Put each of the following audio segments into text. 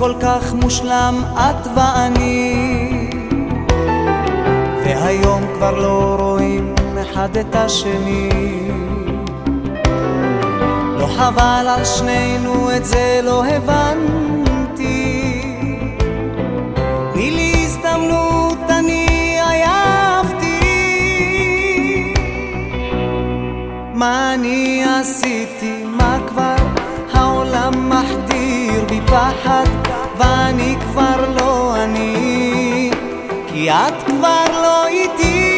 כל כך מושלם את ואני, והיום כבר לא רואים אחד את השני. לא חבל על שנינו, את זה לא הבנתי. תני לי הזדמנות, אני עייפתי. מה אני עשיתי? מה כבר? העולם מחדיר בי פחד, ואני כבר לא אני, כי את כבר לא איתי.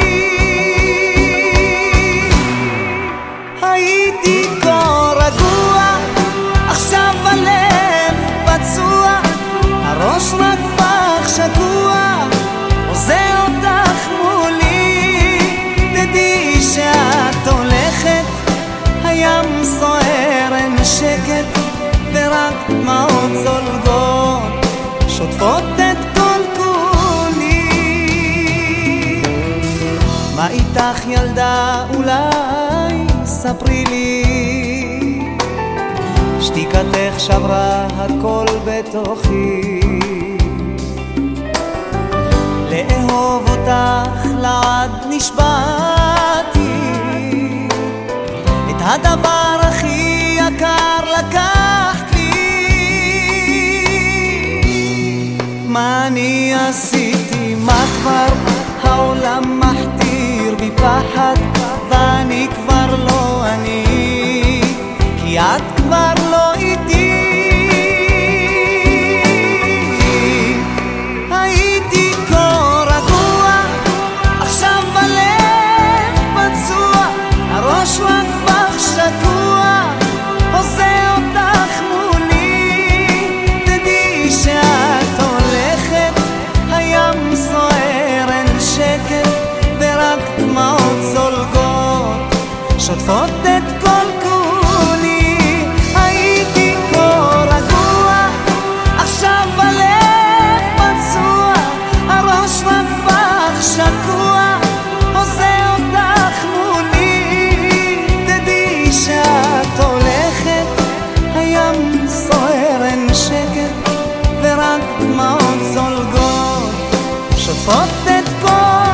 הייתי כה רגוע, עכשיו הלב פצוע, הראש רק בך שקוע, עוזר אותך מולי. תדעי שאת הולכת, הים סוער, אין שקט, ורק דמעות זולגות שוטפות את כל כולי. מה איתך ילדה? אולי ספרי לי. שתיקתך שברה הכל בתוכי. לאהוב אותך לעד נשבעתי, את הדבר הכי יקר לקחת לי. מה אני עשיתי? מה כבר? העולם מחדיר בי פחד, ואני כבר לא אני, כי את כבר לא איתי. הייתי כה רגוע, עכשיו הלב פצוע, הראש רק בך שקוע, עושה אותך מולי. תדעי שאת הולכת, הים סוער, אין שקט, ורק דמעות זולגות שוטפות את כל כולי. הייתי כה רגוע, עכשיו הלב פצוע, הראש רק בך שקוע, עושה אותך מולי. תדעי שאת הולכת, הים סוער, אין שקט, ורק דמעות זולגות שוטפות את כל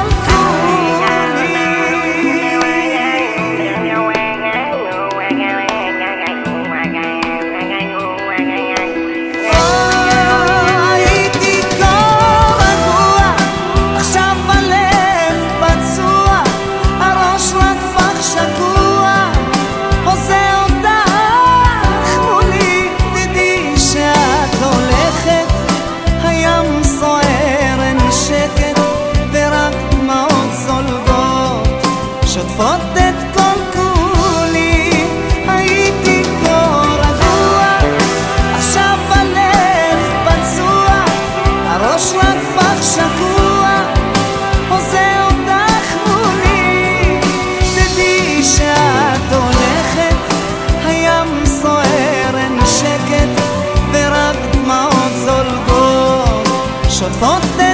שוטפות את כל כולי. הייתי כה רגוע, עכשיו הלב פצוע, הראש רק בך שקוע, עושה אותך מולי. תדעי שאת הולכת, הים סוער, אין שקט, ורק דמעות זולגות שוטפות